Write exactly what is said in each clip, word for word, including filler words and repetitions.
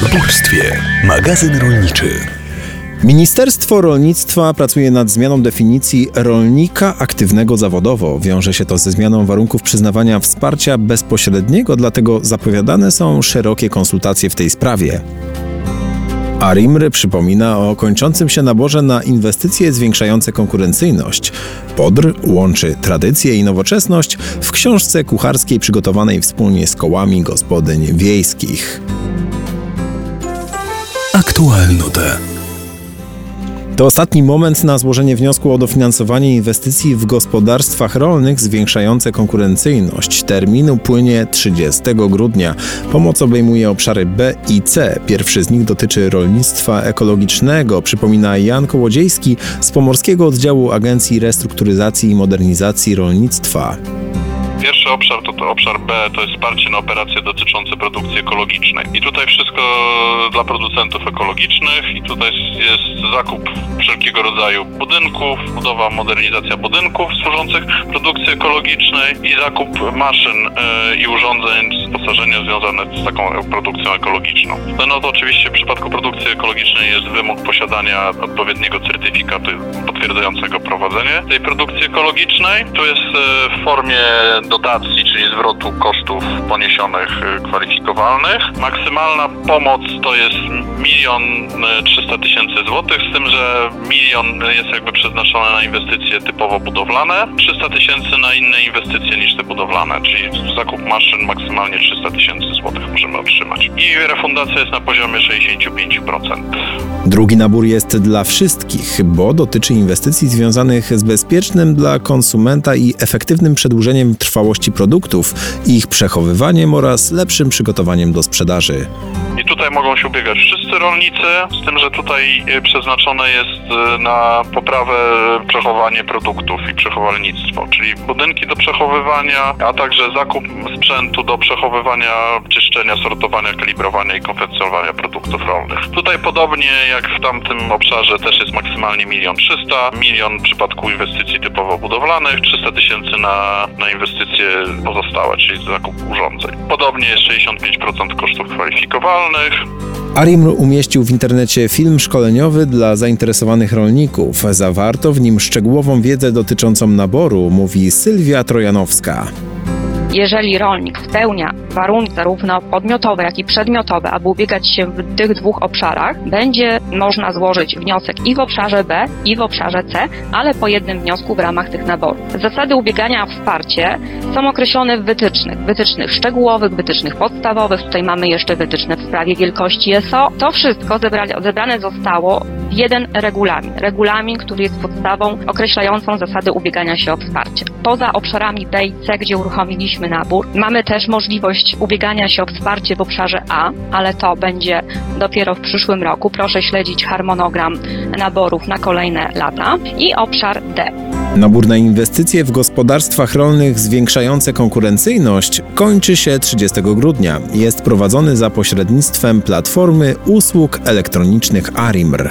Agropolstwie. Magazyn rolniczy. Ministerstwo Rolnictwa pracuje nad zmianą definicji rolnika aktywnego zawodowo. Wiąże się to ze zmianą warunków przyznawania wsparcia bezpośredniego, dlatego zapowiadane są szerokie konsultacje w tej sprawie. ARiMR przypomina o kończącym się naborze na inwestycje zwiększające konkurencyjność. Podr łączy tradycję i nowoczesność w książce kucharskiej przygotowanej wspólnie z kołami gospodyń wiejskich. Aktualnote. To ostatni moment na złożenie wniosku o dofinansowanie inwestycji w gospodarstwach rolnych zwiększające konkurencyjność. Termin upłynie trzydziestego grudnia. Pomoc obejmuje obszary B i C. Pierwszy z nich dotyczy rolnictwa ekologicznego, przypomina Jan Kołodziejski z Pomorskiego Oddziału Agencji Restrukturyzacji i Modernizacji Rolnictwa. Pierwszy obszar to, to obszar B, to jest wsparcie na operacje dotyczące produkcji ekologicznej. I tutaj wszystko dla producentów ekologicznych i tutaj jest zakup wszelkiego rodzaju budynków, budowa, modernizacja budynków służących produkcji ekologicznej i zakup maszyn yy, i urządzeń, wyposażenia związane z taką produkcją ekologiczną. No to oczywiście w przypadku produkcji ekologicznej jest wymóg posiadania odpowiedniego certyfikatu potwierdzającego prowadzenie tej produkcji ekologicznej. Tu jest yy, w formie dotacji, czyli zwrotu kosztów poniesionych kwalifikowalnych. Maksymalna pomoc to jest milion trzysta tysięcy złotych, z tym, że milion jest jakby przeznaczony na inwestycje typowo budowlane, trzysta tysięcy na inne inwestycje niż te budowlane, czyli zakup maszyn maksymalnie trzysta tysięcy złotych możemy otrzymać. I refundacja jest na poziomie sześćdziesiąt pięć procent. Drugi nabór jest dla wszystkich, bo dotyczy inwestycji związanych z bezpiecznym dla konsumenta i efektywnym przedłużeniem trwałości produktów, ich przechowywaniem oraz lepszym przygotowaniem do sprzedaży. I tutaj mogą się ubiegać wszyscy rolnicy, z tym, że tutaj przeznaczone jest na poprawę przechowanie produktów i przechowalnictwo, czyli budynki do przechowywania, a także zakup sprzętu do przechowywania, czyszczenia, sortowania, kalibrowania i konfekcjonowania produktów rolnych. Tutaj podobnie jak w tamtym obszarze też jest maksymalnie milion trzysta, milion w przypadku inwestycji typowo budowlanych, trzysta tysięcy na, na inwestycje pozostałe, czyli zakup urządzeń. Podobnie jest sześćdziesiąt pięć procent kosztów kwalifikowalnych. ARiMR umieścił w internecie film szkoleniowy dla zainteresowanych rolników. Zawarto w nim szczegółową wiedzę dotyczącą naboru, mówi Sylwia Trojanowska. Jeżeli rolnik spełnia warunki zarówno podmiotowe, jak i przedmiotowe, aby ubiegać się w tych dwóch obszarach, będzie można złożyć wniosek i w obszarze B, i w obszarze C, ale po jednym wniosku w ramach tych naborów. Zasady ubiegania o wsparcie są określone w wytycznych. Wytycznych szczegółowych, wytycznych podstawowych. Tutaj mamy jeszcze wytyczne w sprawie wielkości S O. To wszystko zebrane, zebrane zostało w jeden regulamin. Regulamin, który jest podstawą określającą zasady ubiegania się o wsparcie. Poza obszarami B i C, gdzie uruchomiliśmy nabór, mamy też możliwość ubiegania się o wsparcie w obszarze A, ale to będzie dopiero w przyszłym roku. Proszę śledzić harmonogram naborów na kolejne lata. I obszar D. Nabór na inwestycje w gospodarstwach rolnych zwiększające konkurencyjność kończy się trzydziestego grudnia. Jest prowadzony za pośrednictwem platformy usług elektronicznych ARiMR.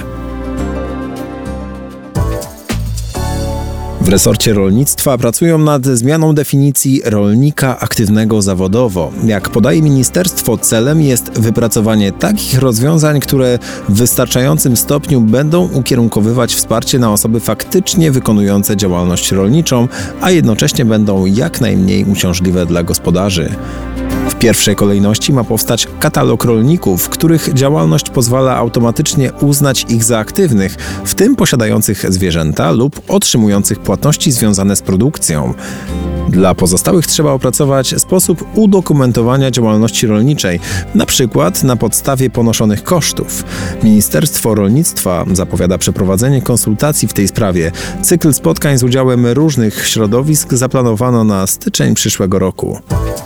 W resorcie rolnictwa pracują nad zmianą definicji rolnika aktywnego zawodowo. Jak podaje ministerstwo, celem jest wypracowanie takich rozwiązań, które w wystarczającym stopniu będą ukierunkowywać wsparcie na osoby faktycznie wykonujące działalność rolniczą, a jednocześnie będą jak najmniej uciążliwe dla gospodarzy. W pierwszej kolejności ma powstać katalog rolników, których działalność pozwala automatycznie uznać ich za aktywnych, w tym posiadających zwierzęta lub otrzymujących płatności związane z produkcją. Dla pozostałych trzeba opracować sposób udokumentowania działalności rolniczej, na przykład na podstawie ponoszonych kosztów. Ministerstwo Rolnictwa zapowiada przeprowadzenie konsultacji w tej sprawie. Cykl spotkań z udziałem różnych środowisk zaplanowano na styczeń przyszłego roku.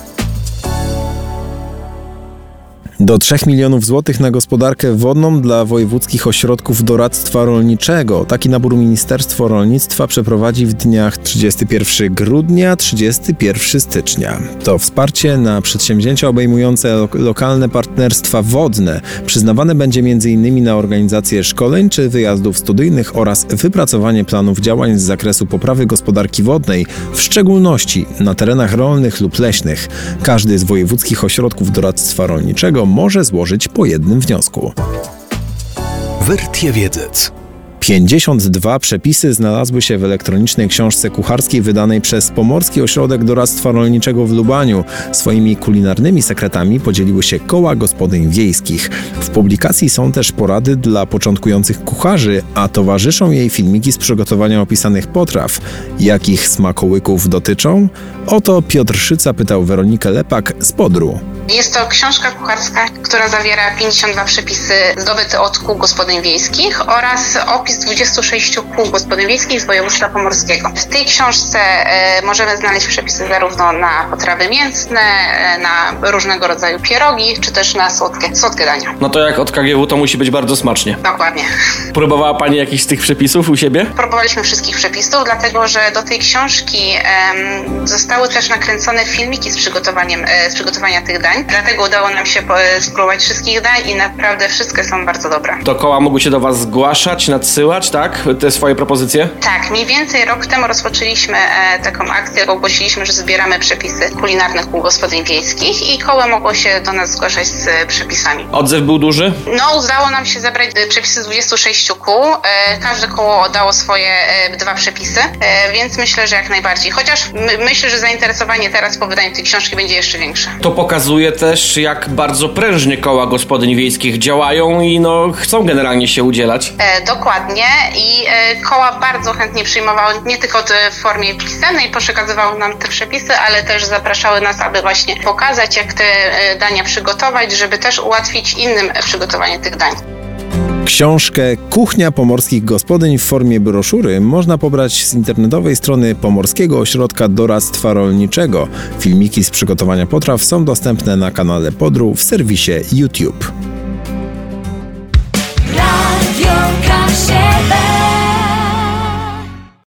Do trzech milionów złotych na gospodarkę wodną dla wojewódzkich ośrodków doradztwa rolniczego. Taki nabór Ministerstwo Rolnictwa przeprowadzi w dniach trzydziestego pierwszego grudnia do trzydziestego pierwszego stycznia. To wsparcie na przedsięwzięcia obejmujące lo- lokalne partnerstwa wodne. Przyznawane będzie między innymi na organizację szkoleń czy wyjazdów studyjnych oraz wypracowanie planów działań z zakresu poprawy gospodarki wodnej, w szczególności na terenach rolnych lub leśnych. Każdy z wojewódzkich ośrodków doradztwa rolniczego może złożyć po jednym wniosku. Wertiewiedzec. pięćdziesiąt dwa przepisy znalazły się w elektronicznej książce kucharskiej wydanej przez Pomorski Ośrodek Doradztwa Rolniczego w Lubaniu. Swoimi kulinarnymi sekretami podzieliły się koła gospodyń wiejskich. W publikacji są też porady dla początkujących kucharzy, a towarzyszą jej filmiki z przygotowania opisanych potraw. Jakich smakołyków dotyczą? Oto Piotr Szyca pytał Weronikę Lepak z Podru. Jest to książka kucharska, która zawiera pięćdziesiąt dwa przepisy zdobyte od kół gospodyń wiejskich oraz opis dwudziestu sześciu kół gospodyń wiejskich z województwa pomorskiego. W tej książce e, możemy znaleźć przepisy zarówno na potrawy mięsne, e, na różnego rodzaju pierogi, czy też na słodkie, słodkie dania. No to jak od K G W to musi być bardzo smacznie. Dokładnie. Próbowała Pani jakichś z tych przepisów u siebie? Próbowaliśmy wszystkich przepisów, dlatego że do tej książki e, zostały też nakręcone filmiki z przygotowaniem, e, z przygotowania tych dań. Dlatego udało nam się spróbować wszystkich dań i naprawdę wszystkie są bardzo dobre. To koła mogły się do Was zgłaszać, nadsyłać, tak? Te swoje propozycje? Tak, mniej więcej rok temu rozpoczęliśmy e, taką akcję, ogłosiliśmy, że zbieramy przepisy kulinarnych kół gospodyń wiejskich i koła mogło się do nas zgłaszać z e, przepisami. Odzew był duży? No, udało nam się zebrać e, przepisy z dwudziestu sześciu kół. E, każde koło dało swoje e, dwa przepisy, e, więc myślę, że jak najbardziej. Chociaż my, myślę, że zainteresowanie teraz po wydaniu tej książki będzie jeszcze większe. To pokazuje też, jak bardzo prężnie koła gospodyń wiejskich działają i no chcą generalnie się udzielać. E, dokładnie i e, koła bardzo chętnie przyjmowały nie tylko w formie pisemnej, przekazywały nam te przepisy, ale też zapraszały nas, aby właśnie pokazać, jak te e, dania przygotować, żeby też ułatwić innym przygotowanie tych dań. Książkę Kuchnia Pomorskich Gospodyń w formie broszury można pobrać z internetowej strony Pomorskiego Ośrodka Doradztwa Rolniczego. Filmiki z przygotowania potraw są dostępne na kanale Podru w serwisie YouTube.